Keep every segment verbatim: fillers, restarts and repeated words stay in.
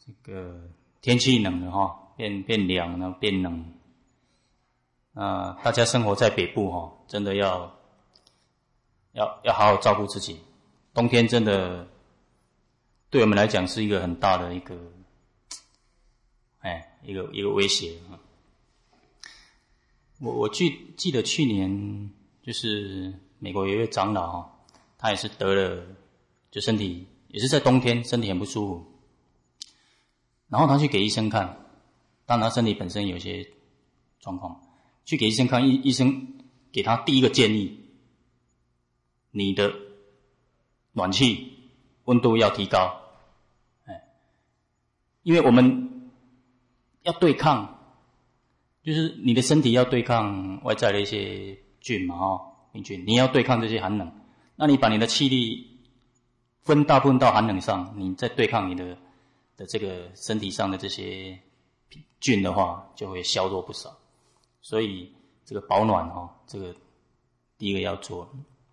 这个天气冷了哈，变变凉了，变冷。啊、呃，大家生活在北部哈，真的要要要好好照顾自己。冬天真的对我们来讲是一个很大的一个，哎，一个一个威胁啊。我我记记得去年就是美国有一位长老哈，他也是得了，就身体也是在冬天身体很不舒服，然后他去给医生看，当然他身体本身有些状况，去给医生看，医医生给他第一个建议，你的暖气温度要提高，哎，因为我们要对抗。就是你的身体要对抗外在的一些菌嘛，哦，病菌，你要对抗这些寒冷，那你把你的气力分大部分到寒冷上，你再对抗你的的这个身体上的这些菌的话，就会削弱不少。所以这个保暖哦，这个第一个要做。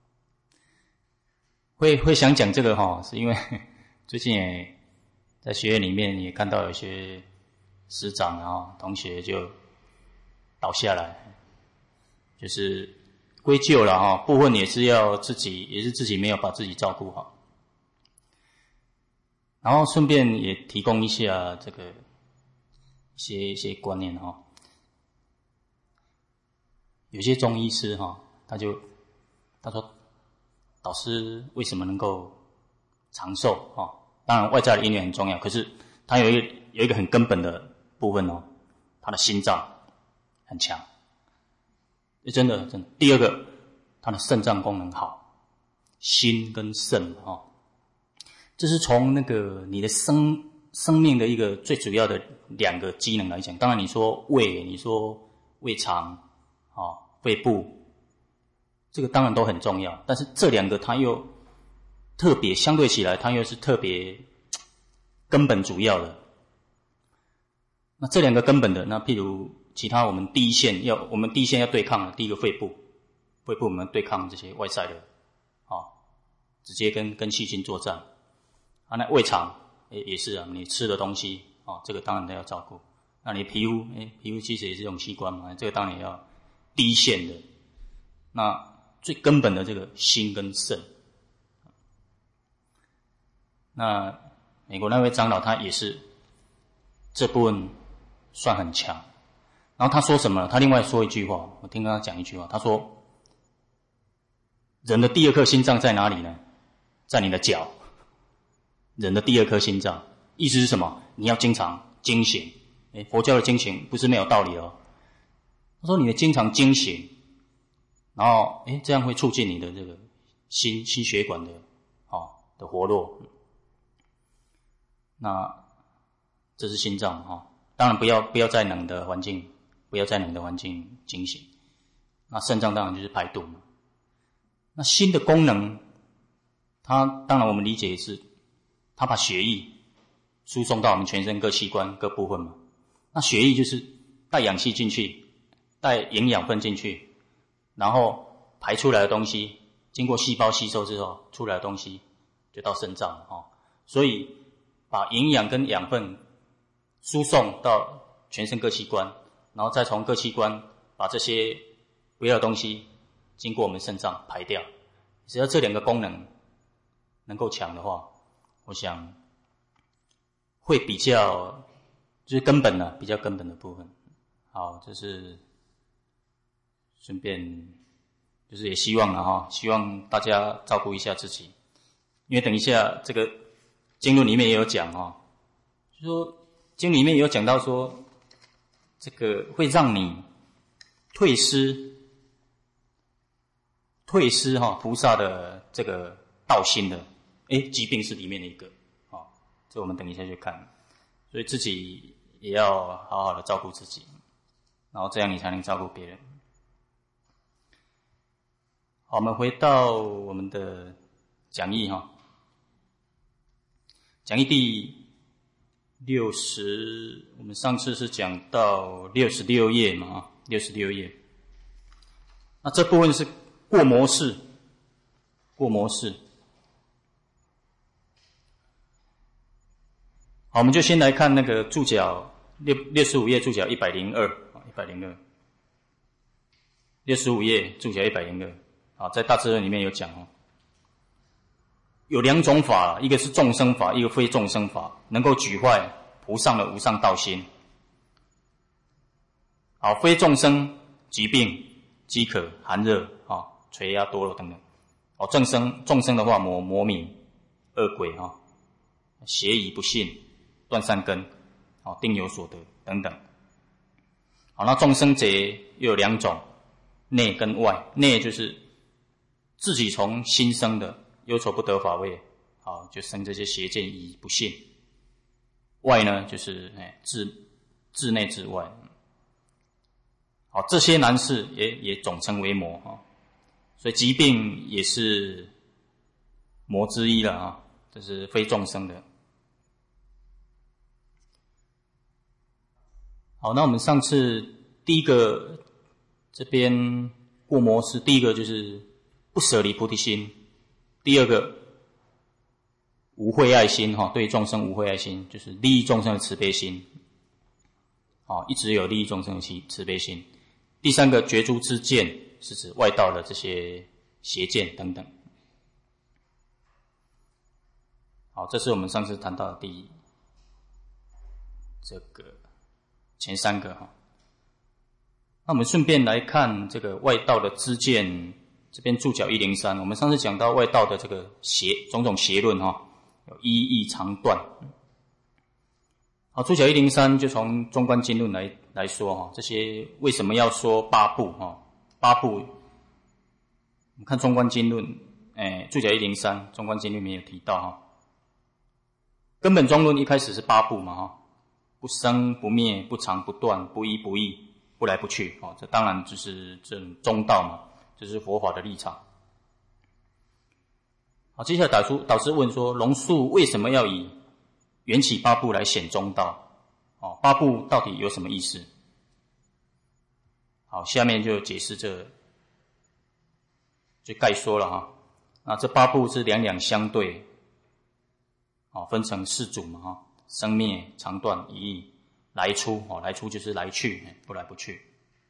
会会想讲这个哈，是因为最近也在学院里面也看到有些师长啊同学就倒下来，就是归咎了哈，部分也是要自己，也是自己没有把自己照顾好。然后顺便也提供一下这个一些一些观念哈。有些中医师哈，他就他说，导师为什么能够长寿哈？当然外在的因缘很重要，可是他有一个有一个很根本的部分哦，他的心脏很强，真的真的。第二个，他的肾脏功能好，心跟肾哈，这是从那个你的生生命的一个最主要的两个机能来讲。当然你说胃，你说胃肠啊、肺部，这个当然都很重要，但是这两个它又特别相对起来，它又是特别根本主要的。那这两个根本的，那譬如其他我们第一线要我们第一线要对抗的，第一个肺部，肺部我们对抗这些外在的啊，直接跟跟细菌作战啊。那胃肠也也是啊，你吃的东西啊，这个当然都要照顾。那你皮肤，哎，皮肤其实也是一种器官嘛，这个当然也要第一线的。那最根本的这个心跟肾，那美国那位长老他也是这部分算很强。然后他说什么？他另外说一句话，我听他讲一句话，他说：“人的第二颗心脏在哪里呢？在你的脚。人的第二颗心脏，意思是什么？你要经常惊醒。诶，佛教的惊醒不是没有道理哦。他说你的经常惊醒，然后诶，这样会促进你的这个心心血管的哦的活络。那这是心脏哈、哦，当然不要不要在冷的环境。”不要在冷的环境惊醒。那肾脏当然就是排毒嘛。那心的功能，它当然我们理解是，它把血液输送到我们全身各器官各部分嘛。那血液就是带氧气进去，带营养分进去，然后排出来的东西，经过细胞吸收之后，出来的东西就到肾脏哦。所以把营养跟养分输送到全身各器官。然后再从各器官把这些不要的东西经过我们肾脏排掉。只要这两个功能能够强的话，我想会比较就是根本的比较根本的部分。好，这是顺便就是也希望了哈，希望大家照顾一下自己，因为等一下这个经论里面也有讲哈，就说经里面也有讲到说。这个会让你退失退失哈、哦、菩萨的这个道心的，诶，疾病是里面的一个啊、哦，这我们等一下去看，所以自己也要好好的照顾自己，然后这样你才能照顾别人。好，我们回到我们的讲义哈、哦，讲义第六十，我们上次是讲到六十六页嘛，六十六页。那这部分是过模式，过模式。 好，我们就先来看那个注脚六六十五页注脚一百零二，一百零二，六十五页注脚一百零二，啊，在大智论里面有讲哦，有两种法，一个是众生法，一个非众生法，能够举坏菩萨的无上道心。好，非众生疾病、饥渴、寒热啊、垂压多罗等等。哦，众生众生的话，魔魔冥、恶鬼啊、邪疑不信、断善根、哦定有所得等等。好，那众生劫又有两种，内跟外。内就是自己从心生的，忧愁不得法位，好，就生这些邪见疑不信。外呢，就是哎自自内自外。好，这些难事也也总称为魔哈，所以疾病也是魔之一了啊，这是非众生的。好，那我们上次第一个这边过魔是第一个就是不舍离菩提心，第二个无慧爱心哈，对众生无慧爱心，就是利益众生的慈悲心，啊，一直有利益众生的慈悲心。第三个绝诸之见，是指外道的这些邪见等等。好，这是我们上次谈到的第一这个前三个哈。那我们顺便来看这个外道的知见，这边注脚一零三，我们上次讲到外道的这个邪种种邪论哈，有一义长断。好，注脚一零三就从中观经论来来说哈，这些为什么要说八部哈？八部，我们看中观经论，哎，注脚一零三，中观经论里面有提到哈。根本中论一开始是八部嘛哈，不生不灭，不常不断，不依不异，不来不去哦，这当然就是这种中道嘛，这是佛法的立场。好，接下来导出导师问说，龙树为什么要以缘起八部来显中道？哦，八部到底有什么意思？好，下面就解释这，就概说了哈。那这八部是两两相对，哦，分成四组嘛哈，生灭、常断、一义、来出。哦，来出就是来去，不来不去。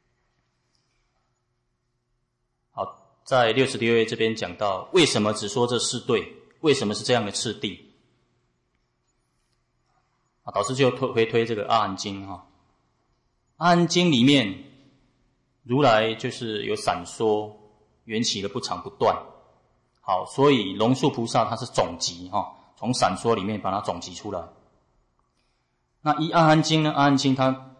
好，在六十六页这边讲到，为什么只说这四对？为什么是这样的次第？啊，导师就回推这个《阿含经》哈，《阿含经》里面，如来就是有闪说缘起的不常不断。好，所以龙树菩萨他是总集哈，从闪说里面把它总集出来。那依《阿含经》呢，《阿含经》它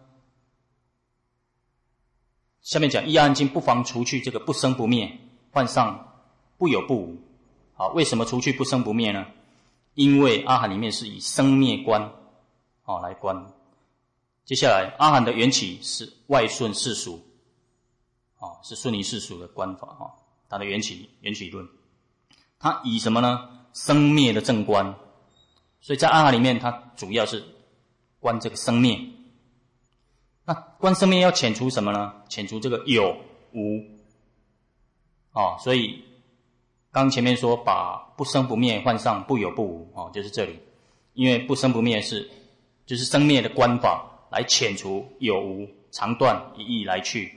下面讲，依《阿含经》不妨除去这个不生不灭，换上不有不无。好，为什么除去不生不灭呢？因为阿含里面是以生灭观哦来观。接下来阿含的缘起是外顺世俗，哦，是顺于世俗的观法哈，它的缘起缘起论，它以什么呢？生灭的正观，所以在阿含里面，它主要是观这个生灭。那观生灭要遣除什么呢？遣除这个有无，哦，所以刚前面说把不生不灭换上不有不无，哦，就是这里，因为不生不灭是就是生灭的观法来遣除有无、常断、一义来去。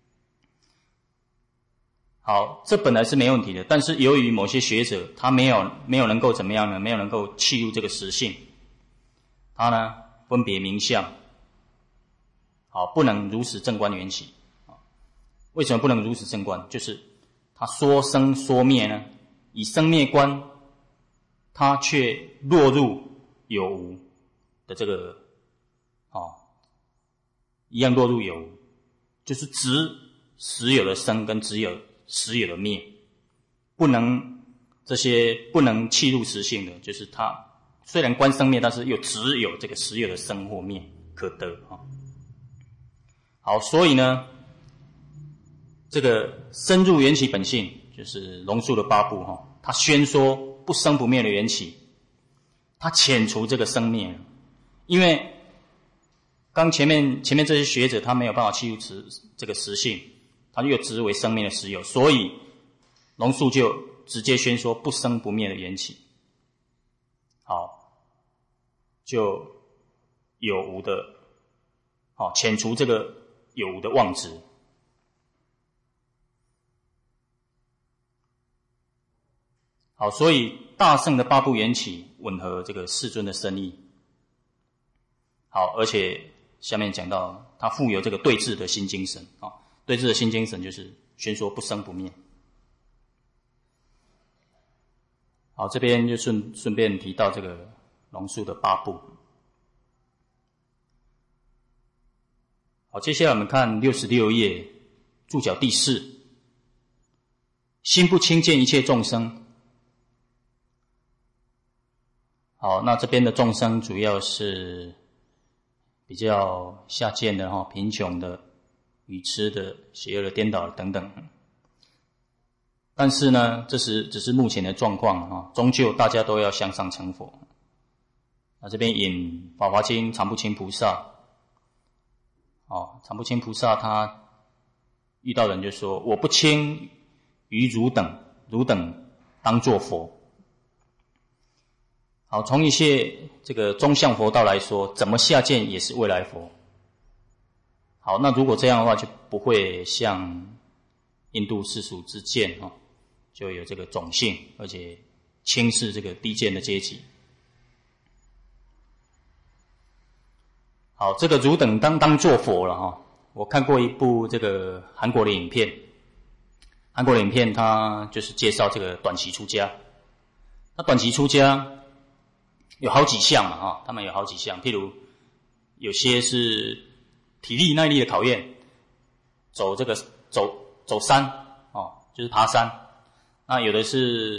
好，这本来是没问题的，但是由于某些学者他没有没有能够怎么样呢？没有能够契入这个实性，他呢分别名相，好，不能如实正观缘起。为什么不能如实正观？就是他说生说灭呢，以生灭观，他却落入有无的这个，哦，一样落入有无，就是只实有的生跟只有实有的灭，不能这些不能契入实性的，就是他虽然观生灭，但是又只有这个实有的生或灭可得啊。好，所以呢，这个深入缘起本性，就是龙树的八部哈，他宣说不生不灭的缘起，他遣除这个生灭，因为刚前面前面这些学者他没有办法契入实这个实性，他又执为生灭的实有，所以龙树就直接宣说不生不灭的缘起。好，就有无的，好，遣除这个有无的妄执。好，所以大乘的八部缘起吻合这个世尊的深意。好，而且下面讲到它富有这个对治的新精神啊，对治的新精神就是宣说不生不灭。好，这边就顺顺便提到这个龙树的八部。好，接下来我们看六十六页注脚第四，心不轻见一切众生。好，那这边的众生主要是比较下贱的哈，贫穷的、愚痴的、邪恶的、颠倒的等等。但是呢，这是只是目前的状况啊，终究大家都要向上成佛。那这边引《法华经》常不轻菩萨，哦，常不轻菩萨他遇到人就说：“我不轻于汝等，汝等当作佛。”好，从一些这个中相佛道来说，怎么下贱也是未来佛。好，那如果这样的话，就不会像印度世俗之见哈，就有这个种姓，而且轻视这个低贱的阶级。好，这个汝等当当作佛了哈。我看过一部这个韩国的影片，韩国的影片它就是介绍这个短期出家。那短期出家有好几项嘛哈，他们有好几项，譬如有些是体力耐力的考验，走这个走走山哦，就是爬山。那有的是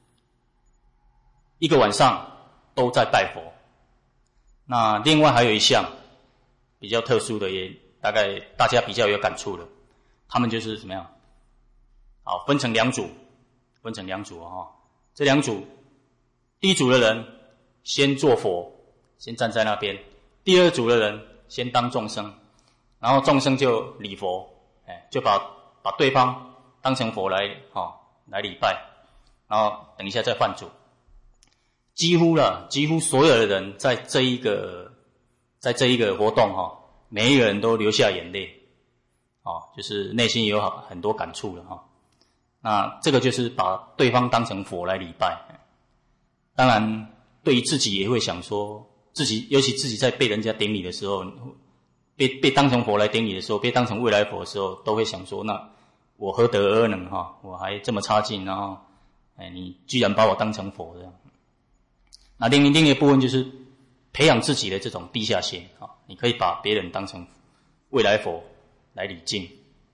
一个晚上都在拜佛。那另外还有一项比较特殊的，也大概大家比较有感触的，他们就是怎么样？好，分成两组，分成两组哦。这两组，第一组的人先做佛，先站在那边；第二组的人先当众生，然后众生就礼佛，哎，就把把对方当成佛来哦来礼拜，然后等一下再换组。几乎了，几乎所有的人在这一个在这一个活动哈、哦，每一个人都流下眼泪，哦，就是内心有很多感触了哈、哦。那这个就是把对方当成佛来礼拜。当然，对于自己也会想说，自己尤其自己在被人家顶礼的时候，被被当成佛来顶礼的时候，被当成未来佛的时候，都会想说，那我何德而能哈？我还这么差劲，然后，哎，你居然把我当成佛这样。那另另一部分就是培养自己的这种地下心啊，你可以把别人当成未来佛来礼敬。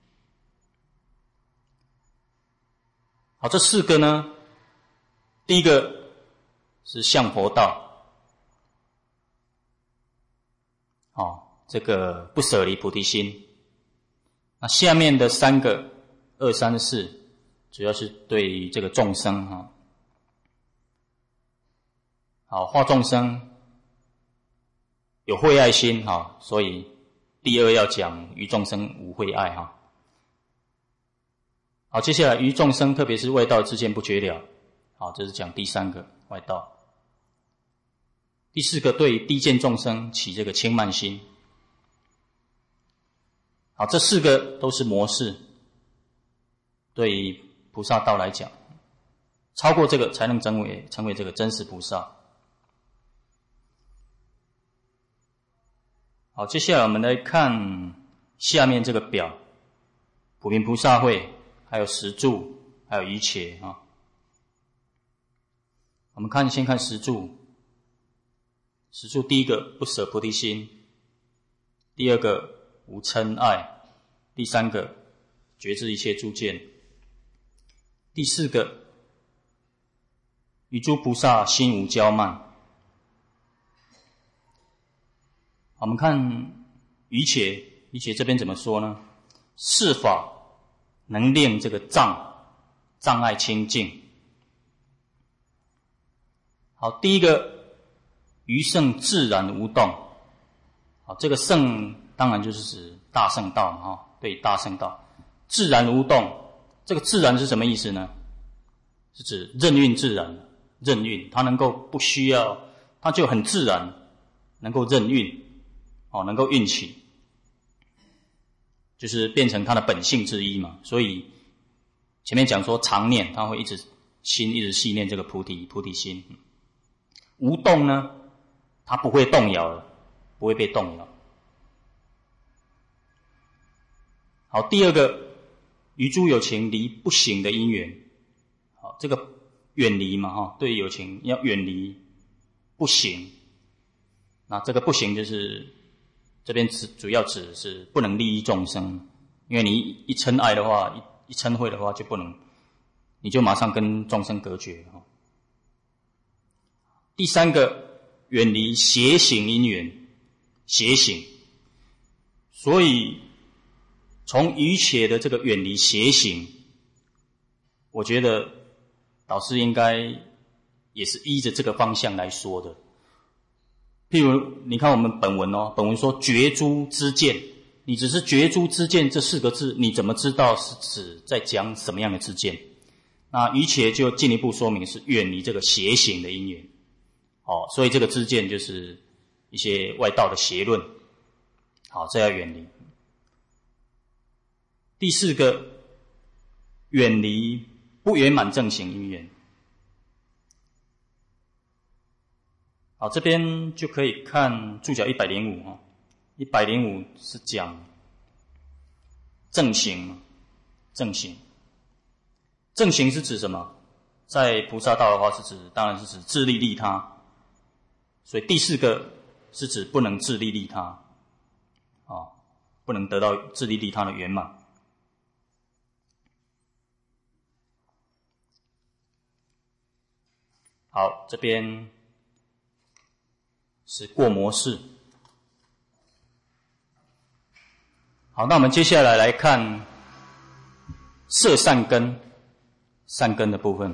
好，这四个呢，第一个是向佛道，哦，这个不舍离菩提心。那下面的三个二三四，主要是对于这个众生哈。好，化众生有慧爱心哈，所以第二要讲于众生无慧爱哈。好，接下来于众生，特别是外道之间不绝了。好，这是讲第三个外道。第四个，对低贱众生起这个轻慢心。好，这四个都是模式。对于菩萨道来讲，超过这个才能成为成为这个真实菩萨。好，接下来我们来看下面这个表，普明菩萨会，还有十住，还有一切啊。我们看，先看十住。十住第一个不舍菩提心，第二个无嗔爱，第三个觉知一切诸见，第四个于诸菩萨心无骄慢。我们看于且，于且这边怎么说呢？是法能令这个障障碍清净。好，第一个于圣自然无动。好，这个圣当然就是指大圣道嘛，哈，对，大圣道，自然无动。这个自然是什么意思呢？是指任运自然，任运，它能够不需要，它就很自然，能够任运。 哦，能够运起，就是变成他的本性之一嘛。所以前面讲说常念，他会一直心一直系念这个菩提菩提心。无动呢，他不会动摇了，不会被动摇。好，第二个，与诸有情离不行的因缘。好，这个远离嘛，哈，对于有情要远离不行。那这个不行就是这边指主要指是不能利益众生，因为你一嗔爱的话，一一嗔恚的话就不能，你就马上跟众生隔绝哈。第三个，远离邪行因缘，邪行。所以从瑜伽的这个远离邪行，我觉得导师应该也是依着这个方向来说的。譬如你看我们本文哦，本文说觉诸知见，你只是觉诸知见这四个字，你怎么知道是指在讲什么样的知见？那瑜伽就进一步说明是远离这个邪行的因缘。哦，所以这个知见就是一些外道的邪论，好，这要远离。第四个，远离不圆满正行因缘。好，这边就可以看注脚一百零五哈，一百零五是讲正行，正行，正行是指什么？在菩萨道的话是指，当然是指自利利他。所以第四个是指不能自利利他，啊，不能得到自利利他的圆满。好，这边是过模式。好，那我们接下来来看摄善根，善根的部分。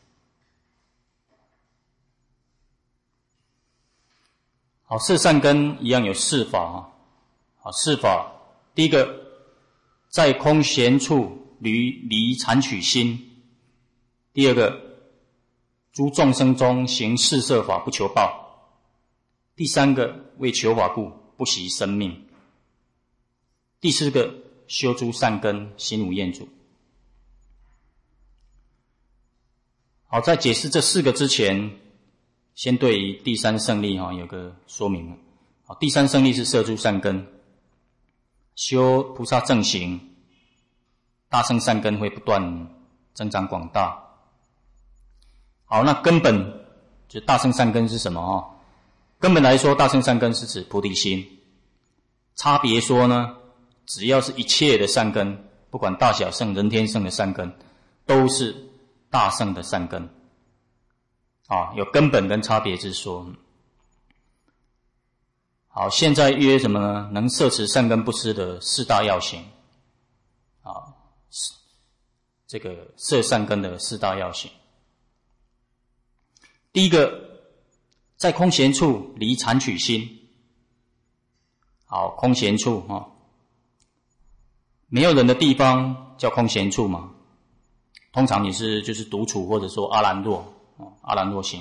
好，摄善根一样有四法。好，四法，第一个，在空闲处离离残取心；第二个，诸众生中行四摄法不求报；第三个，为求法故不惜生命；第四个，修诸善根，心无厌足。好，在解释这四个之前，先对于第三胜利哈有个说明。好，第三胜利是摄诸善根，修菩萨正行，大乘善根会不断增长广大。好，那根本就大乘善根是什么啊？根本来说，大乘善根是指菩提心。差别说呢，只要是一切的善根，不管大小乘、人天乘的善根，都是大乘的善根。啊，有根本跟差别之说。好，现在约什么呢？能摄持善根不失的四大要行。啊，这个摄善根的四大要行。第一个，在空闲处离残取心。好，空闲处啊，没有人的地方叫空闲处嘛。通常也是就是独处或者说阿兰若。哦，阿兰若行。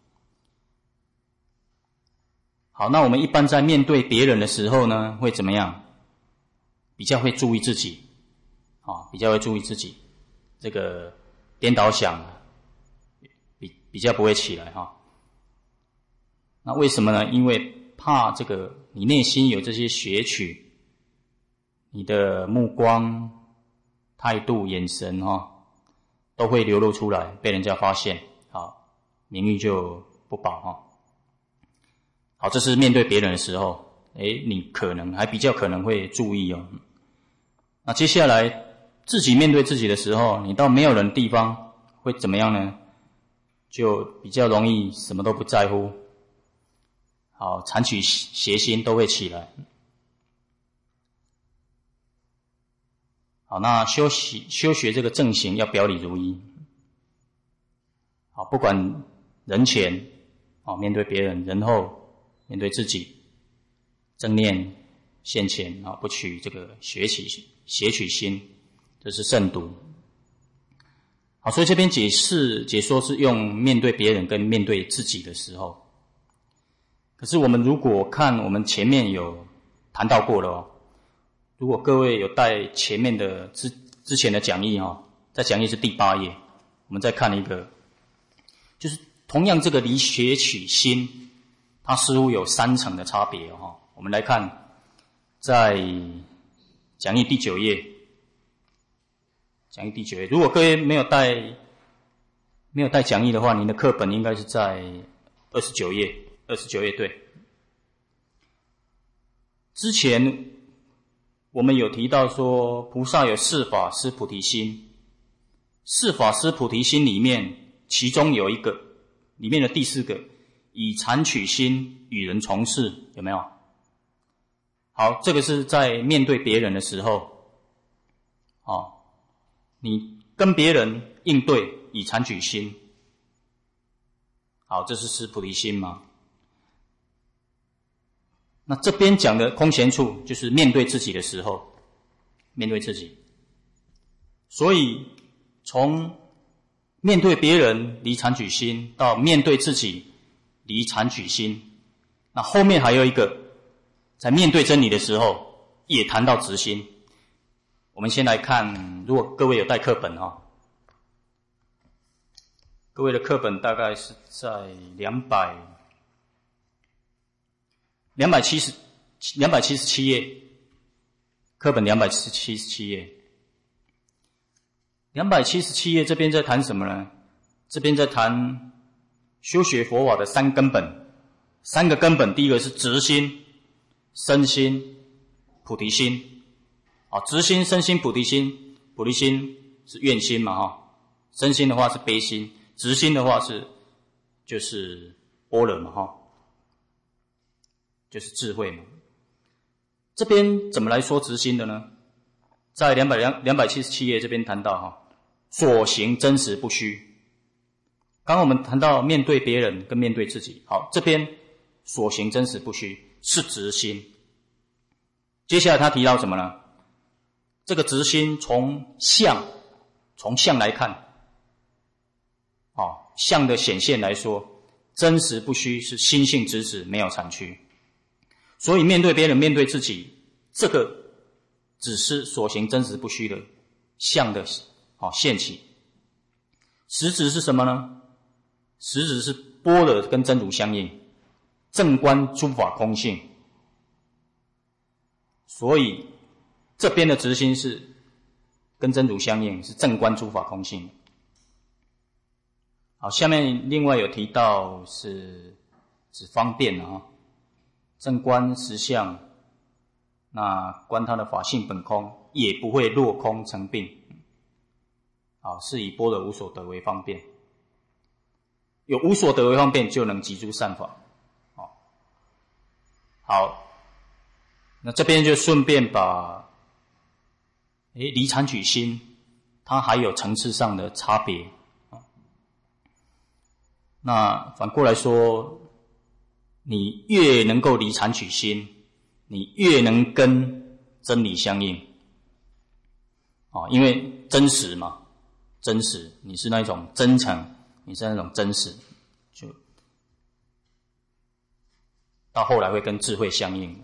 好，那我们一般在面对别人的时候呢，会怎么样？比较会注意自己，啊，比较会注意自己，这个颠倒想，比比较不会起来哈。那为什么呢？因为怕这个你内心有这些学取，你的目光、态度、眼神哈，都会流露出来，被人家发现。好，名誉就不保哈。好，这是面对别人的时候，诶，你可能还比较可能会注意哦。那接下来自己面对自己的时候，你到没有人的地方会怎么样呢？就比较容易什么都不在乎。好，残取邪心都会起来。好，那修习修学这个正行要表里如一。好，不管人前，好，面对别人，人后，面对自己，正念现前，啊，不取这个邪取邪取心，这是慎独。好，所以这边解释解说是用面对别人跟面对自己的时候。可是我们如果看我们前面有谈到过了哦。如果各位有带前面的之之前的讲义哦，在讲义是第八页，我们再看一个，就是同样这个离学取心，它似乎有三层的差别哦。我们来看，在讲义第九页，讲义第九页，如果各位没有带没有带讲义的话，您的课本应该是在二十九页，二十九页对。之前我们有提到说，菩萨有四法施菩提心，四法施菩提心里面，其中有一个，里面的第四个，以禅取心与人从事，有没有？好，这个是在面对别人的时候，哦，你跟别人应对以禅取心，好，这是施菩提心吗？那这边讲的空闲处，就是面对自己的时候，面对自己。所以从面对别人离禅取心，到面对自己离禅取心，那后面还有一个，在面对真理的时候，也谈到直心。我们先来看，如果各位有带课本哈，各位的课本大概是在两百。两百七十两百七十七页，课本两百七十七页，两百七十七页这边在谈什么呢？这边在谈修学佛法的三根本，三个根本，第一个是直心、身心、菩提心。啊，直心、身心、菩提心，菩提心是愿心嘛哈，身心的话是悲心，直心的话是就是般若嘛哈。就是智慧嘛。这边怎么来说直心的呢？在两百两百七十七页这边谈到哈，所行真实不虚。刚刚我们谈到面对别人跟面对自己，好，这边所行真实不虚是直心。接下来他提到什么呢？这个直心从相，从相来看，哦，相的显现来说，真实不虚是心性直指，没有残缺。所以面对别人，面对自己，这个只是所行真实不虚的相的哦现起。实质是什么呢？实质是般若跟真如相应，正观诸法空性。所以这边的直心是跟真如相应，是正观诸法空性。好，下面另外有提到是指方便啊。正观实相，那观他的法性本空，也不会落空成病。好，是以般若无所得为方便，有无所得为方便，就能集诸善法。好，好，那这边就顺便把，诶，离禅取心，它还有层次上的差别。那反过来说，你越能够离禅取心，你越能跟真理相应。哦，因为真实嘛，真实，你是那种真诚，你是那种真实，就到后来会跟智慧相应。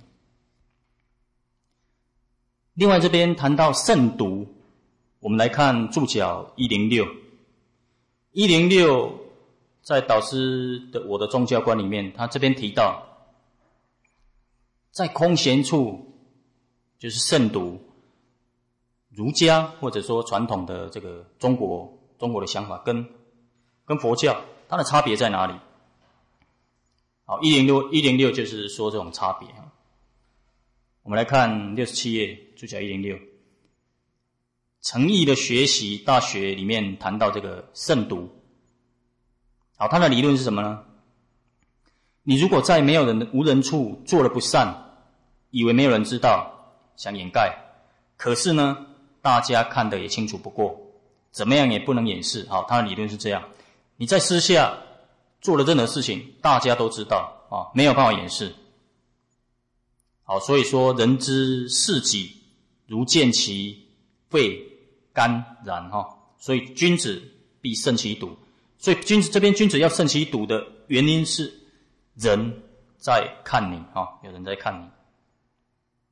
另外这边谈到慎独，我们来看注脚一零六，一零六。在导师的我的宗教观里面，他这边提到，在空闲处就是慎独，儒家或者说传统的这个中国中国的想法跟跟佛教它的差别在哪里？好，一零六一零六就是说这种差别。我们来看六十七页注脚一零六，诚意的学习大学里面谈到这个慎独。好，他的理论是什么呢？你如果在没有人无人处做了不善，以为没有人知道，想掩盖，可是呢，大家看得也清楚不过，怎么样也不能掩饰。好，他的理论是这样：你在私下做了任何事情，大家都知道啊，没有办法掩饰。好，所以说人之事己，如见其肺肝然哈，所以君子必慎其独。所以君子这边君子要慎其独的原因是人在看你啊，有人在看你。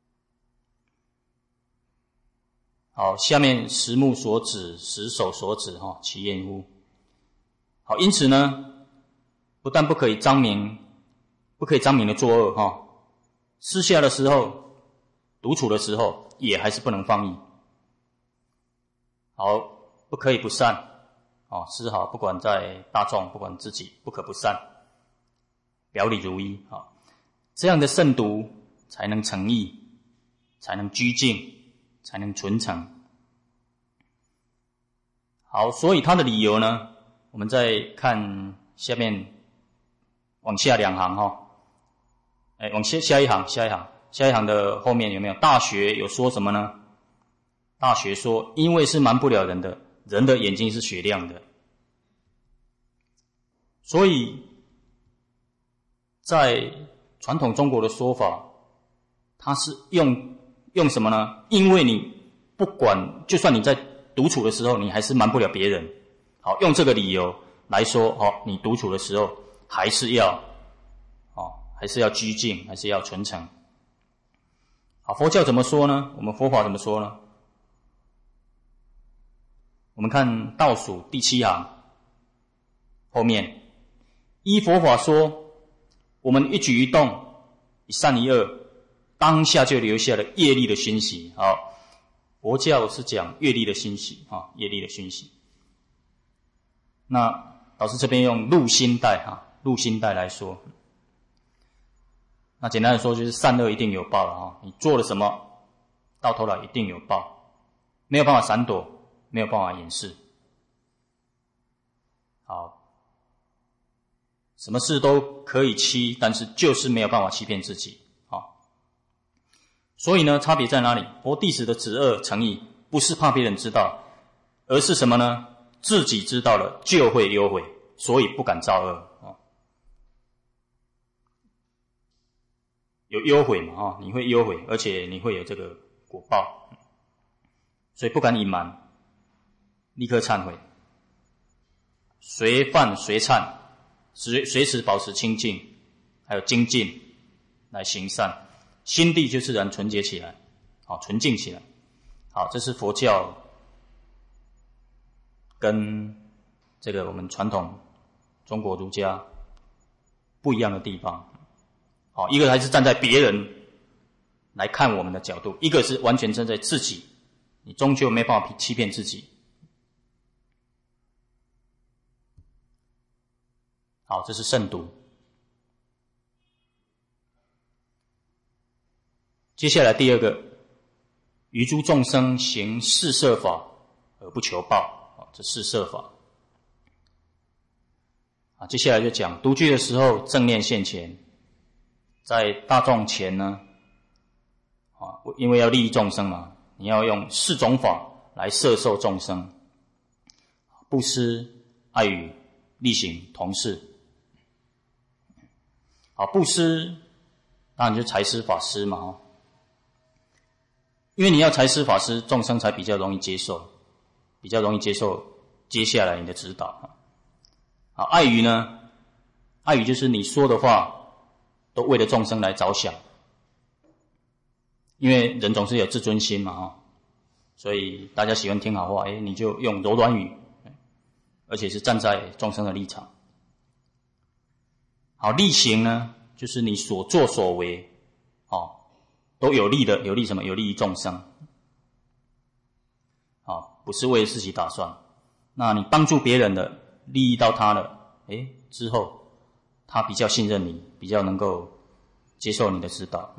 好，下面十目所指，十手所指，哈，其厌乎？好，因此呢，不但不可以彰明，不可以彰明的作恶，哈，私下的时候，独处的时候，也还是不能放逸。好，不可以不善，哦，丝毫不管在大众，不管自己，不可不善，表里如一，啊，这样的慎独才能诚意，才能居静，才能纯诚。好，所以他的理由呢，我们再看下面往下两行哈，哎，往下下一行，下一行，下一行的后面有没有？大学有说什么呢？大学说，因为是瞒不了人的，人的眼睛是雪亮的，所以在传统中国的说法，它是用用什么呢？因为你不管，就算你在独处的时候，你还是瞒不了别人。好，用这个理由来说，哦，你独处的时候还是要，哦，还是要居静，还是要纯诚。好，佛教怎么说呢？我们佛法怎么说呢？我们看倒数第七行后面，依佛法说，我们一举一动，一善一恶，当下就留下了业力的熏习。好，佛教是讲业力的熏习啊，业力的熏习。那老师这边用入心带哈，入心带来说，那简单的说就是善恶一定有报了哈，你做了什么，到头来一定有报，没有办法闪躲，没有办法掩饰。好，什么事都可以欺，但是就是没有办法欺骗自己。好，所以呢，差别在哪里？佛弟子的止恶诚意，不是怕别人知道，而是什么呢？自己知道了就会忧悔，所以不敢造恶。有忧悔嘛？你会忧悔，而且你会有这个果报，所以不敢隐瞒，立刻忏悔，随犯随忏，随随时保持清净，还有精进来行善，心地就自然纯洁起来，好，纯净起来。好，这是佛教跟这个我们传统中国儒家不一样的地方。好，一个还是站在别人来看我们的角度，一个是完全站在自己，你终究没办法欺骗自己。好，这是慎独。接下来第二个，于诸众生行四摄法而不求报。这四摄法啊，接下来就讲独居的时候正念现前，在大众前呢，啊，因为要利益众生嘛，你要用四种法来摄受众生：布施、爱语、力行、同事。好，布施当然就是财施法施嘛，哈，因为你要财施法施，众生才比较容易接受。比较容易接受接下来你的指导。好，爱语呢？爱语就是你说的话都为了众生来着想，因为人总是有自尊心嘛，所以大家喜欢听好话，哎，你就用柔软语，而且是站在众生的立场。好，力行呢，就是你所作所为，哦，都有利的，有利什么？有利于众生。不是为自己打算，那你帮助别人的，利益到他了，诶，之后他比较信任你，比较能够接受你的指导。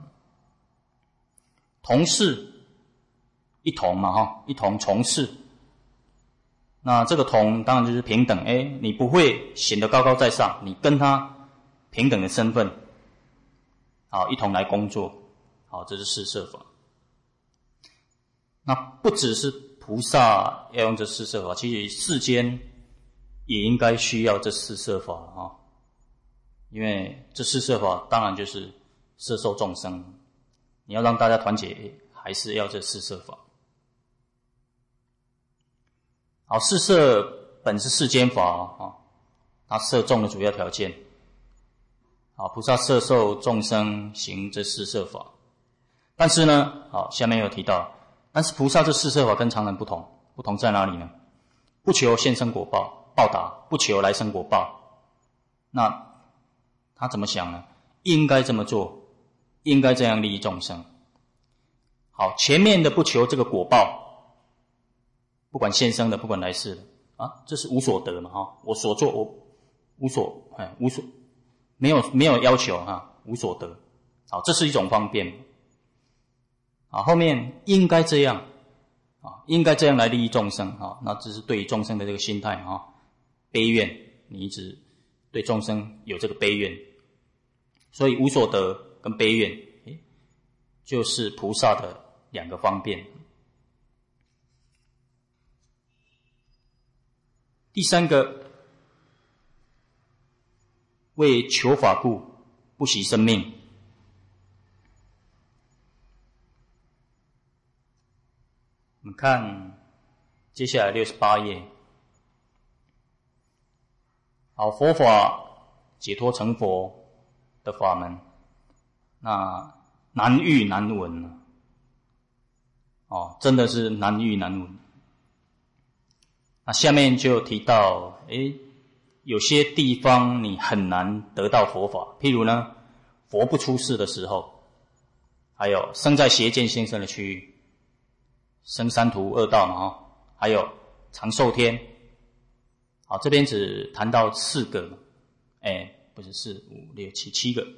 同事一同嘛，哈，一同从事。那这个同当然就是平等，诶，你不会显得高高在上，你跟他平等的身份，好，一同来工作，好，这是四摄法。那不只是菩萨要用这四摄法，其实世间也应该需要这四摄法啊，因为这四摄法当然就是摄受众生，你要让大家团结，还是要这四摄法。好，四摄本是世间法啊，它摄众的主要条件。好，菩萨摄受众生行这四摄法，但是呢，好，下面有提到。 但是菩萨这四摄法跟常人不同，不同在哪里呢？不求现生果报报答，不求来生果报。那他怎么想呢？应该这么做，应该这样利益众生。好，前面的不求这个果报，不管现生的，不管来世的啊，这是无所得嘛，哈，我所做我无所哎无所没有没有要求哈，无所得。好，这是一种方便。啊，后面应该这样啊，应该这样来利益众生啊，那这是对于众生的这个心态啊，悲愿，你一直对众生有这个悲愿，所以无所得跟悲愿，诶，就是菩萨的两个方便。第三个，为求法故，不惜生命。我们看接下来六十八页。好，佛法解脱成佛的法门，那难遇难闻啊，哦，真的是难遇难闻。那下面就提到，诶，有些地方你很难得到佛法，譬如呢，佛不出世的时候，还有生在邪见兴盛的区域，生三途恶道嘛，哈，还有长寿天。好，这边只谈到四个，哎，不是四五六七七个。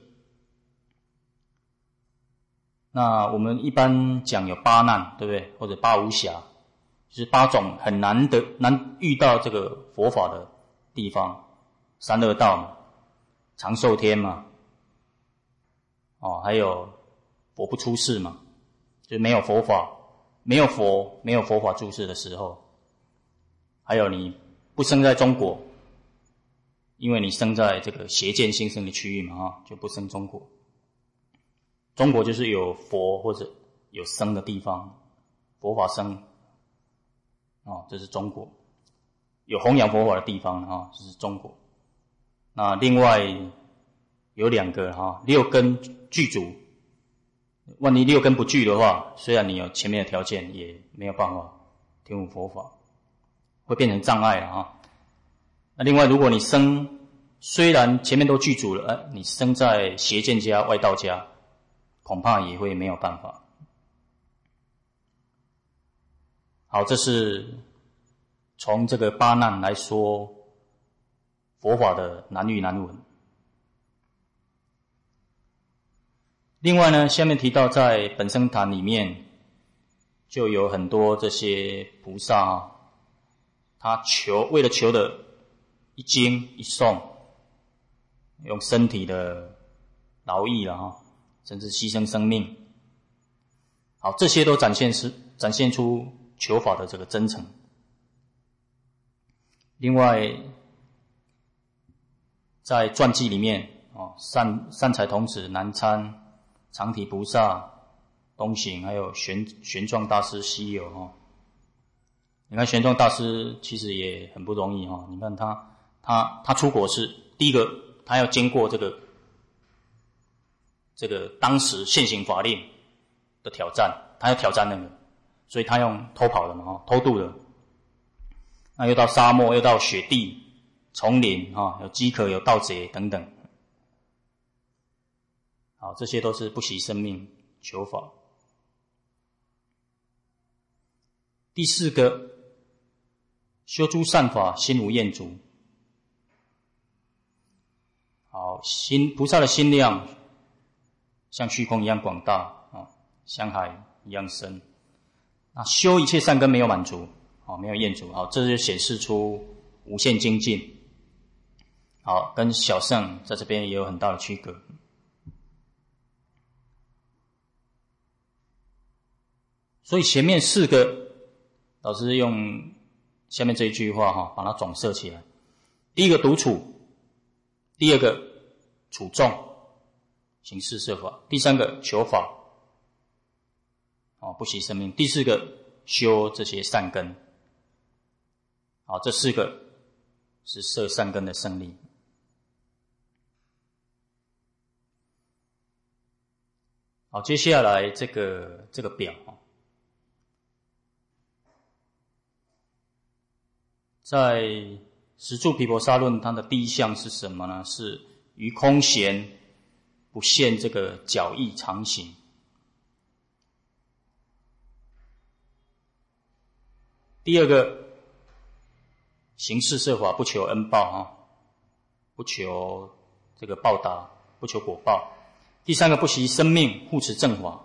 那我们一般讲有八难，对不对？或者八无暇，就是八种很难得难遇到这个佛法的地方，三恶道嘛，长寿天嘛，哦，还有佛不出世嘛，就是没有佛法。没有佛，没有佛法住世的时候，还有你不生在中国，因为你生在这个邪见兴盛的区域嘛，哈，就不生中国。中国就是有佛或者有生的地方，佛法生，哦，这是中国。有弘扬佛法的地方，哈，这是中国。那另外有两个哈，六根具足。万一六根不具的话，虽然你有前面的条件，也没有办法听闻佛法，会变成障碍了啊。那另外，如果你生虽然前面都具足了，呃，你生在邪见家、外道家，恐怕也会没有办法。好，这是从这个八难来说佛法的难遇难闻。另外呢，下面提到在本生坛里面，就有很多这些菩萨啊，他求为了求的一经一诵，用身体的劳役了哈，甚至牺牲生命。好，这些都展现是展现出求法的这个真诚。另外，在传记里面哦，善善财童子南参。常体菩萨、东行，还有玄玄奘大师西游哈。你看玄奘大师其实也很不容易哈。你看他他他出国是第一个，他要经过这个这个当时现行法令的挑战，他要挑战那个，所以他用偷跑的嘛哈，偷渡的。那又到沙漠，又到雪地、丛林哈，有饥渴，有盗贼等等。好，这些都是不惜生命求法。第四个，修诸善法，心无厌足。好，心菩萨的心量像虚空一样广大啊，像海一样深。那修一切善根没有满足，啊，没有厌足，好，这就显示出无限精进。好，跟小乘在这边也有很大的区隔。所以前面四个，老师用下面这一句话哈，把它总摄起来。第一个独处，第二个处众，行四摄法；第三个求法，哦，不惜生命；第四个修这些善根。好，这四个是摄善根的胜利。好，接下来这个这个表在十住毗婆沙论，它的第一项是什么呢？是于空闲不现这个角意常行。第二个，行事设法不求恩报啊，不求这个报答，不求果报。第三个，不惜生命护持正法。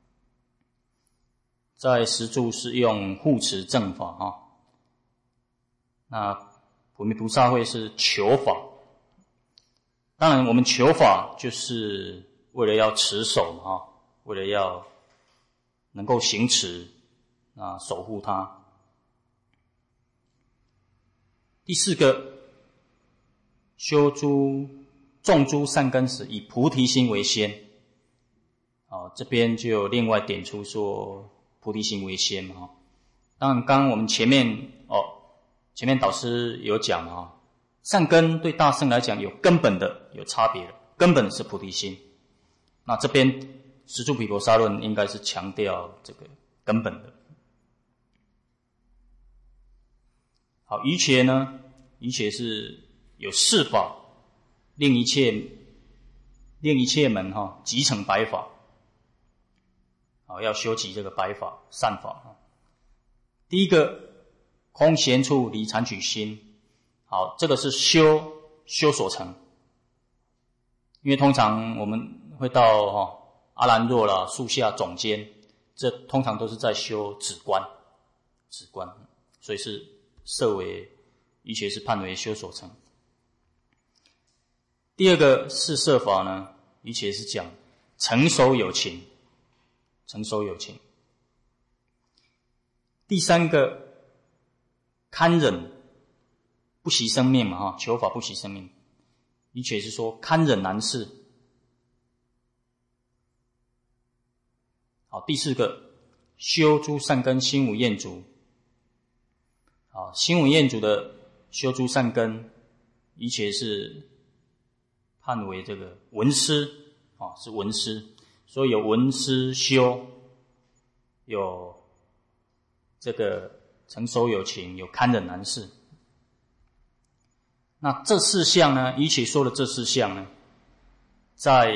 在十住是用护持正法啊，那普密菩萨会是求法。当然我们求法就是为了要持守啊，为了要能够行持啊，守护它。第四个，修诸种诸善根时，以菩提心为先。啊，这边就有另外点出说菩提心为先嘛。当然，刚刚我们前面哦，前面导师有讲啊，善根对大乘来讲有根本的有差别的，根本是菩提心。那这边十住毗婆沙论应该是强调这个根本的。好，瑜伽呢？瑜伽是有四法，令一切令一切门哈，集成白法。好，要修集这个白法善法。第一个，空闲处离残取心。好，这个是修修所成。因为通常我们会到哈阿兰若啦、树下总监，这通常都是在修止观，止观，所以是设为瑜伽是判为修所成。第二个是摄法呢，瑜伽是讲成熟有情，成熟有情。第三个堪忍不惜生命嘛，哈，求法不惜生命，瑜伽是说堪忍难事。好，第四个修诸善根，心无厌足。好，心无厌足的修诸善根，瑜伽是判为这个闻思，啊，是闻思，所以有闻思修，有这个成熟有情，有堪忍难事。那这四项呢，瑜伽说的这四项呢，在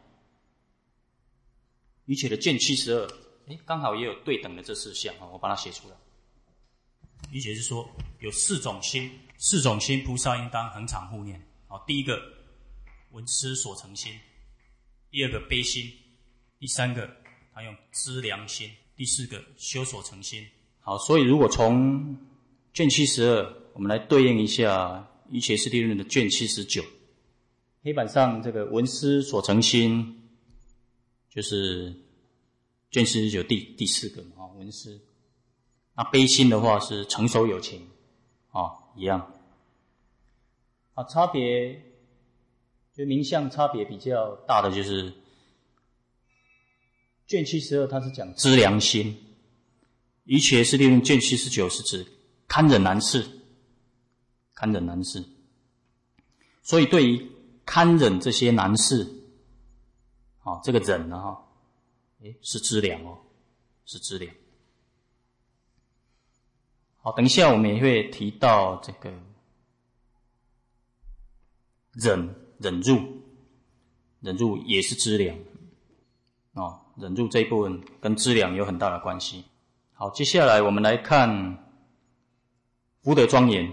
瑜伽的卷七十二，诶，刚好也有对等的这四项，我把它写出来。瑜伽是说有四种心，四种心菩萨应当恒常护念。好，第一个闻思所成心，第二个悲心，第三个他用知良心，第四个修所成心。好，所以如果从卷七十二，我们来对应一下瑜伽师地论的卷七十九，黑板上这个闻思所成心，就是卷七十九第第四个啊，闻思。那悲心的话是成熟有情，啊，一样。啊，差别就名相差别比较大的就是卷七十二，它是讲知良心；瑜伽师地论卷七十九是指堪忍难事，堪忍难事。所以对于堪忍这些难事，啊，这个忍呢，哈，诶，是知良哦，是知良。好，等一下我们也会提到这个忍忍辱，忍辱也是知良哦，忍辱这一部分跟知良有很大的关系。好，接下来我们来看福德庄严。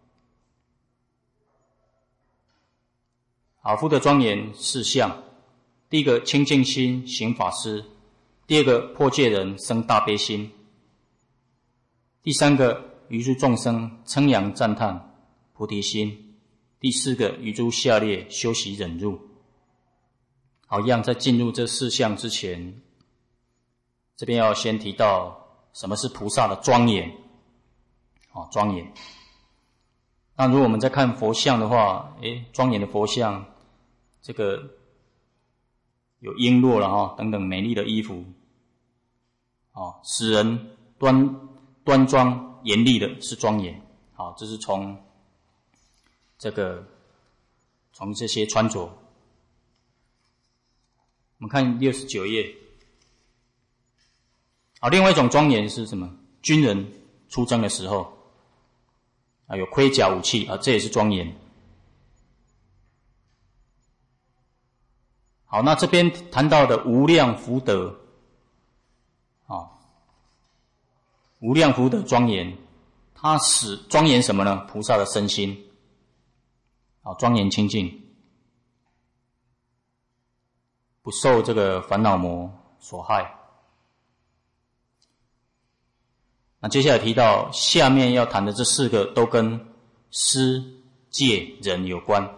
好，福德庄严四项，第一个清净心行法施，第二个破戒人生大悲心，第三个于诸众生称扬赞叹菩提心，第四个于诸下列修习忍辱。好，一样在进入这四项之前，这边要先提到什么是菩萨的庄严。好，庄严。那如果我们在看佛像的话，诶，庄严的佛像，这个有璎珞了哈，等等美丽的衣服，哦，使人端端庄严厉的是庄严。好，这是从这个从这些穿着。我们看六十九页。好，另外一种庄严是什么？军人出征的时候， 啊，有盔甲武器啊，这也是庄严。好，那这边谈到的无量福德，啊，无量福德庄严，它使庄严什么呢？菩萨的身心，啊，庄严清净，不受这个烦恼魔所害。那接下来提到下面要谈的这四个都跟施、戒、忍有关。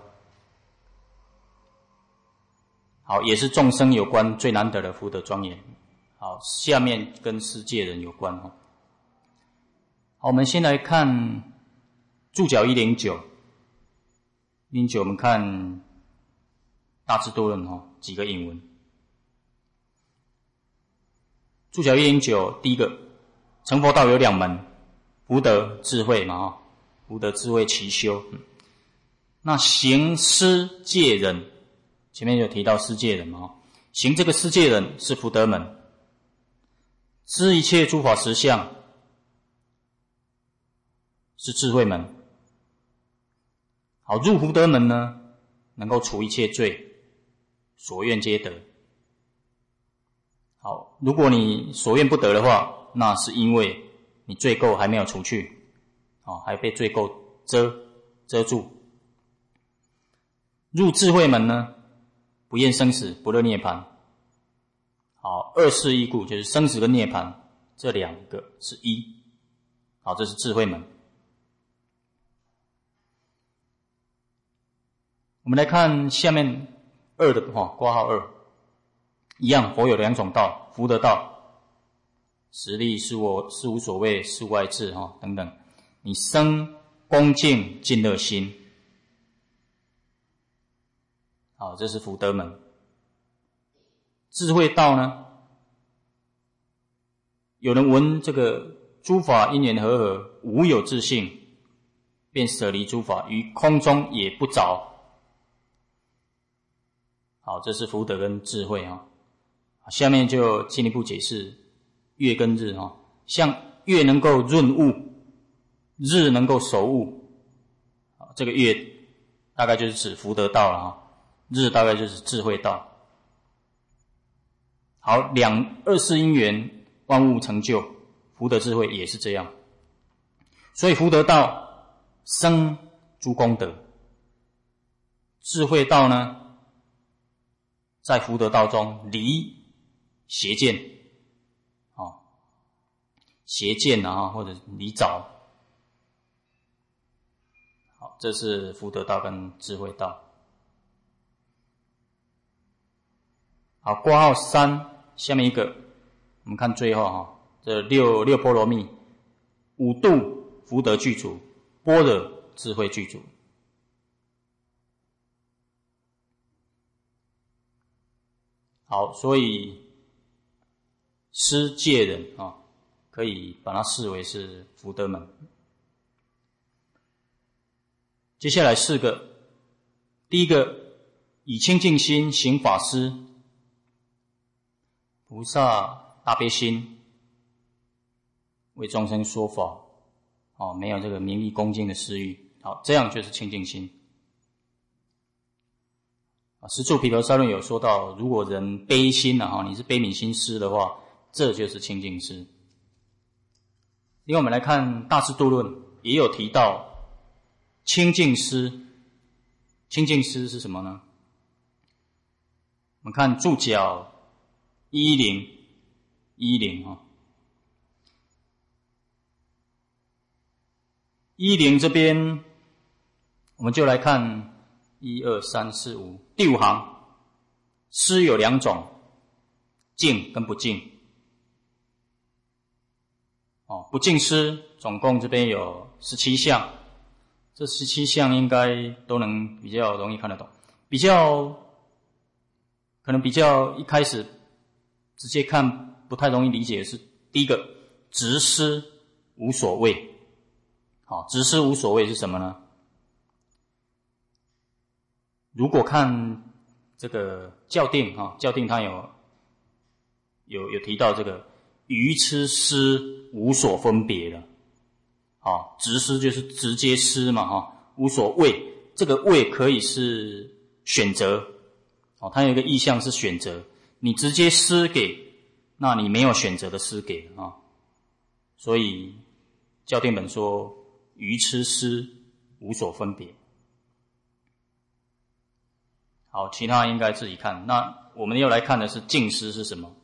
好，也是众生有关最难得的福德庄严。好，下面跟施、戒、忍有关。好，我们先来看注脚一零九。一零九我们看大智度论哈，几个引文。注脚一零九，第一个，成佛道有两门，福德智慧嘛哈，福德智慧齐修。嗯、那行施戒忍，前面有提到施戒忍嘛哈，行这个施戒忍是福德门，知一切诸法实相是智慧门。好，入福德门呢，能够除一切罪，所愿皆得。好，如果你所愿不得的话，那是因为你罪垢还没有除去，哦，还被罪垢遮遮住。入智慧门呢，不厌生死，不乐涅槃。好，二世一故，就是生死跟涅槃这两个是一。好，这是智慧门。我们来看下面二的哈，括号二，一样，佛有两种道，福德道。实力是我是无所谓，是无碍智哈等等，你生恭敬敬乐心，好，这是福德门。智慧道呢，有人闻这个诸法因缘和合，无有自性，便舍离诸法，于空中也不着。好，这是福德跟智慧哈。下面就进一步解释月跟日哈，像月能够润物，日能够守物，这个月大概就是指福德道了哈，日大概就是智慧道。好，两二世因缘，万物成就，福德智慧也是这样。所以福德道生诸功德，智慧道呢，在福德道中离邪见，哦，邪见啊，或者离找。好，这是福德道跟智慧道。好，括号三，下面一个，我们看最后哈，这六六波罗蜜，五度福德具足，般若智慧具足。好，所以施戒忍啊，可以把它视为是福德门。接下来四个，第一个，以清净心行法施，菩萨大悲心为众生说法，哦，没有这个名利恭敬的私欲，好，这样就是清净心。十住毗婆沙论有说到，如果人悲心啊，你是悲悯心施的话，这就是清净施。另外我们来看大智度论，也有提到清净施。清净施是什么呢？我们看注脚一零一零啊，一零这边我们就来看一二三四五第五行，施有两种，净跟不净。哦，不净施总共这边有十七项，这十七项应该都能比较容易看得懂。比较可能比较一开始直接看不太容易理解的是第一个，直施无所谓。好，直施无所谓是什么呢？如果看这个教定啊，教定它有有有提到这个愚痴施无所分别的， 啊，直施就是直接施嘛，哈，无所谓，这个谓可以是选择，哦，它有一个意象是选择，你直接施给，那你没有选择的施给啊，所以教典本说愚痴施无所分别。好，其他应该自己看。那我们要来看的是净施是什么？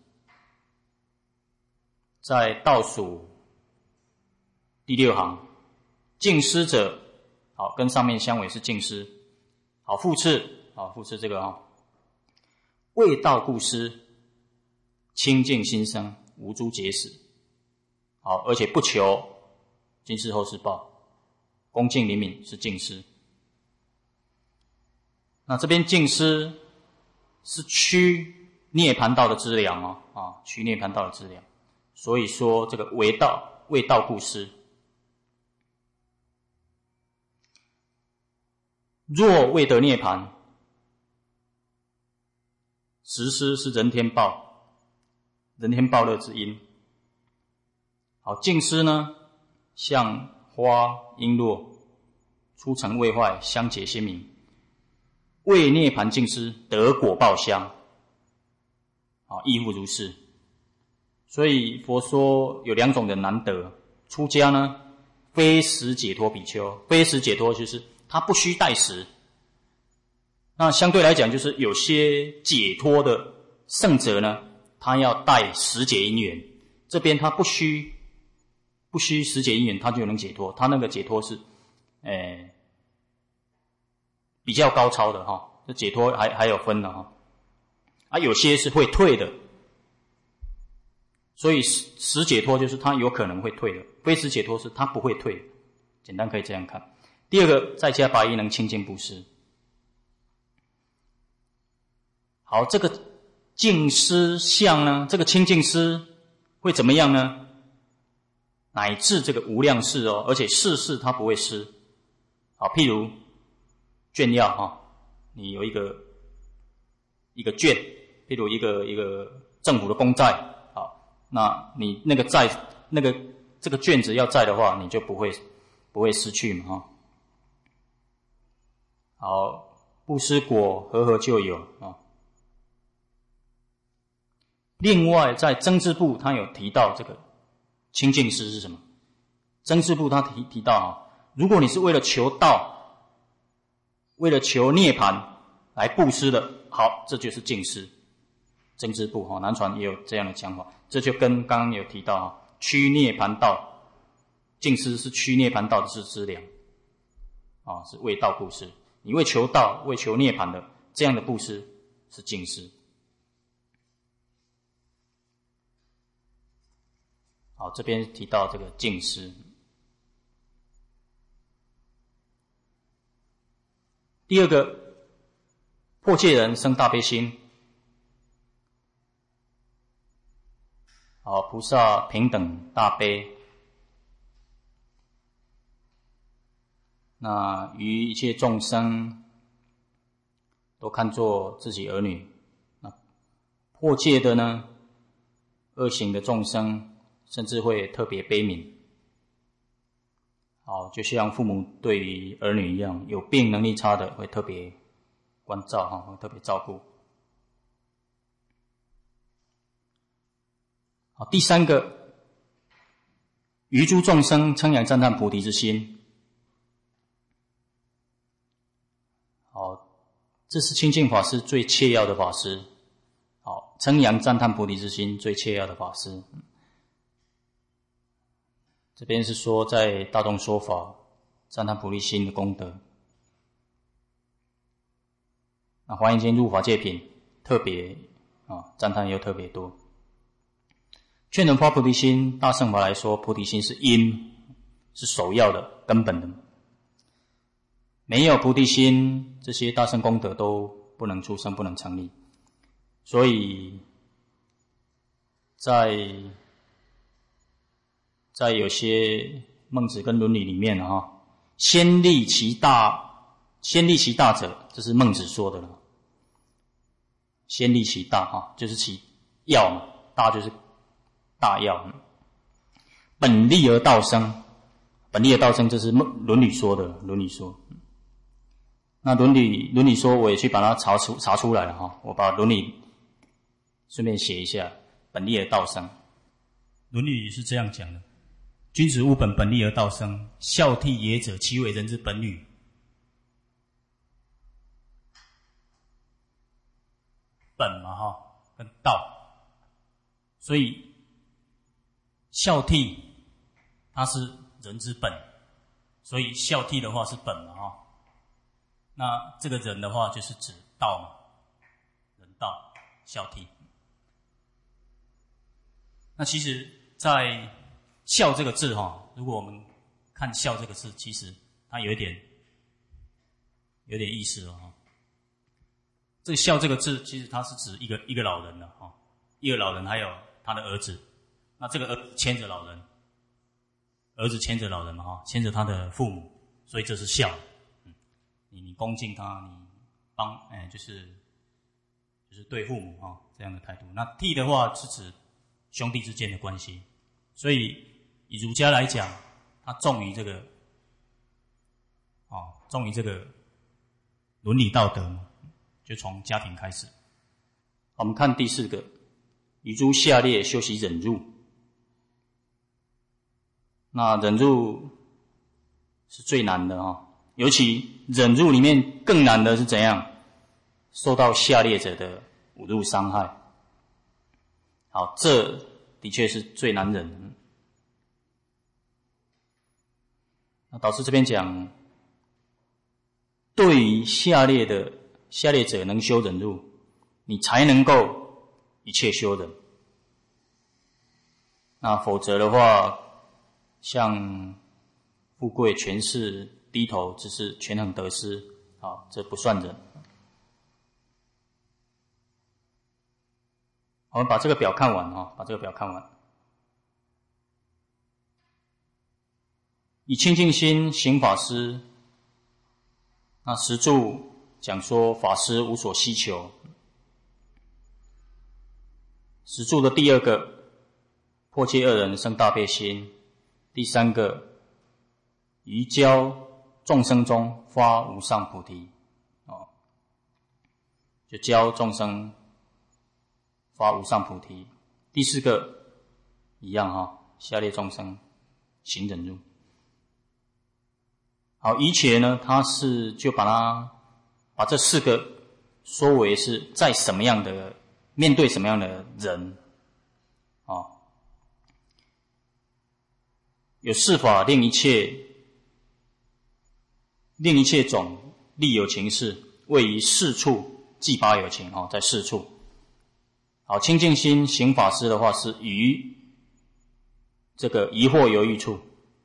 在倒数第六行，净施者，好，跟上面相违是净施。好，复次，好，复次这个啊，未道故施，清净心生，无诸结使。好，而且不求今世后世报，恭敬灵敏是净施。那这边净施是趋涅槃道的资粮哦，啊，趋涅槃道的资粮。所以说这个为道，为道故施。若未得涅槃，实施是人天报，人天报乐之因。好，净施呢，像花璎珞，初成未坏，香洁鲜明。为涅槃净施，得果报香，啊，亦复如是。所以佛说有两种人难得，出家呢，非时解脱比丘，非时解脱就是他不需待时。那相对来讲，就是有些解脱的圣者呢，他要待时解因缘，这边他不需不需时解因缘，他就能解脱。他那个解脱是，诶。比较高超的哈，这解脱还还有分的哈，啊，有些是会退的，所以实解脱就是他有可能会退的，非实解脱是他不会退的，简单可以这样看。第二个，在家八义能清净布施。好，这个净施相呢，这个清净施会怎么样呢？乃至这个无量世哦，而且世世他不会失。好，譬如卷要哈，你有一个一个卷，譬如一个一个政府的公债，好，那你那个债那个这个卷子要在的话，你就不会不会失去嘛哈。好，布施果和合就有啊。另外，在增智部他有提到这个清净施是什么？增智部他提提到啊，如果你是为了求道。为了求涅槃来布施的，好，这就是净施。增智部哈，南传也有这样的讲法，这就跟刚刚有提到哈，趋涅槃道，净施是趋涅槃道的是资粮，啊，是为道布施。你为求道、为求涅槃的这样的布施是净施。好，这边提到这个净施。第二个，迫切人生大悲心。好，菩萨平等大悲，那于一切众生都看作自己儿女。那迫切的呢，恶行的众生，甚至会特别悲悯。好，就像父母对于儿女一样，有病能力差的会特别关照哈，会特别照顾。好，第三个，于诸众生称扬赞叹菩提之心。好，这是清净法师最切要的法师。好，称扬赞叹菩提之心最切要的法师。这边是说在大众说法赞叹菩提心的功德。那华严经入法界品特别啊赞叹又特别多。劝人发菩提心，大乘法来说，菩提心是因，是首要的、根本的。没有菩提心，这些大乘功德都不能出生，不能成立。所以在在有些孟子跟伦理里面啊，先立其大，先立其大者，这是孟子说的了。先立其大哈，就是其要嘛，大就是大要。本立而道生， 本立而道生，这是伦理说的，伦理说。那伦理伦理说我也去把它查出查出来了哈，我把伦理顺便写一下，本立而道生。伦理是这样讲的：君子务本，本立而道生。孝悌也者，其为人之本与？本嘛哈，跟道。所以孝悌它是人之本，所以孝悌的话是本嘛哈。那这个人的话就是指道嘛，人道孝悌。那其实在孝这个字哈，如果我们看孝这个字，其实它有一点有点意思了哈。这个孝这个字，其实它是指一个一个老人的哈，一个老人还有他的儿子。那这个儿子牵着老人，儿子牵着老人嘛哈，牵着他的父母，所以这是孝。嗯，你你恭敬他，你帮哎就是就是对父母哈这样的态度。那悌的话是指兄弟之间的关系，所以以儒家来讲，他重于这个哦，重于这个伦理道德嘛，就从家庭开始。我们看第四个，于诸下列修习忍辱。那忍辱是最难的哈，尤其忍辱里面更难的是怎样？受到下列者的侮辱伤害。好，这的确是最难忍的。那导师这边讲，对于下列的下列者能修忍辱，你才能够一切修忍。那否则的话，像富贵、权势、低头，只是权衡得失，好，这不算忍。我们把这个表看完哈，把这个表看完。以清净心行法师，那实注讲说法师无所希求。实注的第二个，破戒恶人生大悲心；第三个，于教众生中发无上菩提，哦，就教众生发无上菩提。第四个一样哈，下列众生行忍辱。好，一切呢，他是就把它把这四个说为是在什么样的面对什么样的人啊、哦？有四法令一切令一切种利有情事，位于四处即拔有情啊、哦，在四处。好，清净心行法师的话是于这个疑惑犹豫处。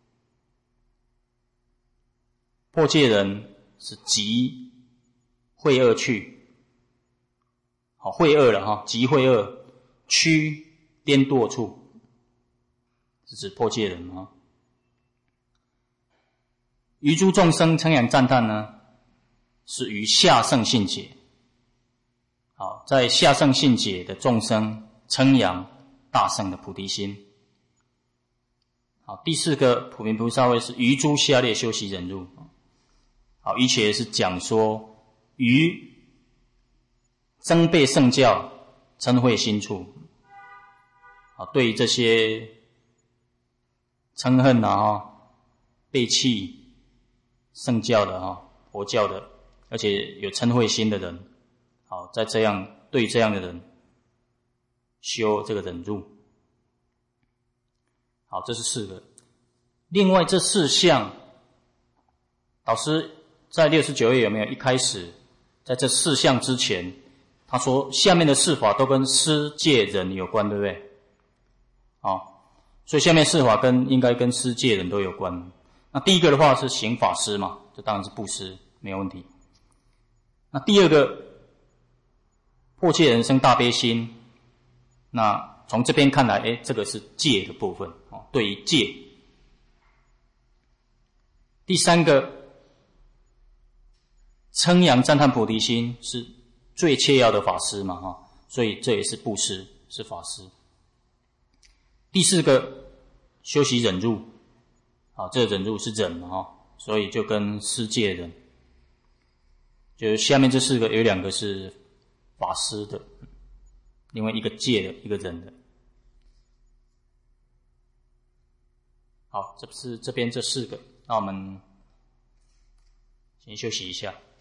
破戒人是极秽恶趣，好，秽恶了哈，极秽恶趋颠堕处，是指破戒人啊。于诸众生称扬赞叹呢，是于下圣性解。好，在下圣性解的众生称扬大圣的菩提心。好，第四个普明菩萨位是于诸下列修习忍辱。好，一切是讲说于增备圣教嗔恚心处。好，对于这些嗔恨啊哈，背弃圣教的哈，佛教的，而且有嗔恚心的人，好，在这样对这样的人修这个忍辱。好，这是四个。另外这四项，导师在六十九页有没有一开始在这四项之前，他说下面的四法都跟施戒忍有关，对不对？好，所以下面四法跟应该跟施戒忍都有关。那第一个的话是行法施嘛，这当然是布施，没有问题。那第二个破戒人生大悲心，那从这边看来，诶，这个是戒的部分哦，对于戒。第三个称扬赞叹菩提心是最切要的法施嘛哈，所以这也是布施，是法施。第四个修习忍辱， 好，这个忍辱是忍嘛哈，所以就跟师戒忍，就是下面这四个有两个是法师的，另外一个戒的，一个忍的。好，这是这边这四个，那我们先休息一下。